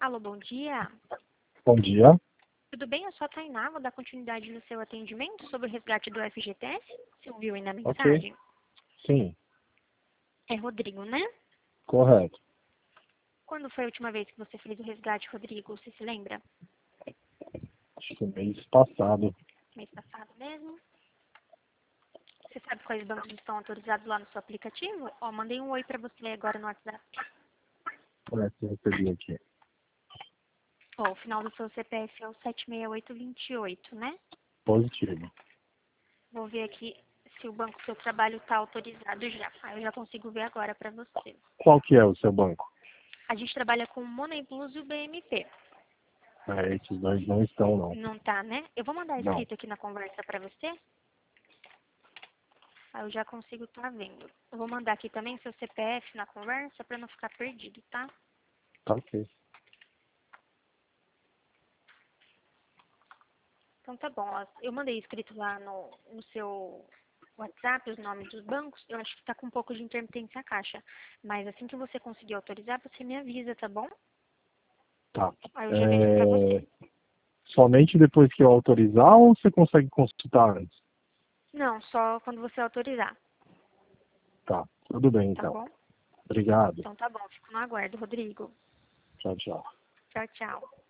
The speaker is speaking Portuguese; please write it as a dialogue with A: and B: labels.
A: Alô, bom dia.
B: Bom dia.
A: Tudo bem? Eu sou a Tainá, vou dar continuidade no seu atendimento sobre o resgate do FGTS. Você ouviu aí na
B: Ok.
A: mensagem?
B: Sim,
A: É Rodrigo, né?
B: correto.
A: Quando foi a última vez que você fez o resgate, Rodrigo? Você se lembra?
B: Acho que mês passado.
A: Mês passado mesmo? Você sabe quais bancos estão autorizados lá no seu aplicativo? Ó, mandei um oi pra você agora no WhatsApp.
B: Parece que eu recebi aqui.
A: Ó, o final do seu CPF é o 76828, né?
B: Positivo.
A: Vou ver aqui se o banco do seu trabalho está autorizado já. Ah, eu já consigo ver agora pra você.
B: Qual que é o seu banco?
A: A gente trabalha com o Money Plus e o BMP.
B: Esses dois não estão, não.
A: Não tá, né? Eu vou mandar
B: Não.
A: escrito aqui na conversa pra você. Aí eu já consigo estar vendo. Eu vou mandar aqui também seu CPF na conversa pra não ficar perdido, tá?
B: Tá ok.
A: Então tá bom. Ó, eu mandei escrito lá no seu WhatsApp os nomes dos bancos. Eu acho que tá com um pouco de intermitência a caixa. Mas assim que você conseguir autorizar, você me avisa, tá bom?
B: Tá.
A: Aí eu já vejo pra você.
B: Somente depois que eu autorizar ou você consegue consultar antes?
A: Não, só quando você autorizar,
B: Tá. Tudo bem,
A: tá
B: então.
A: bom?
B: Obrigado.
A: Então tá bom. Fico no aguardo, Rodrigo.
B: Tchau, tchau.
A: Tchau, tchau.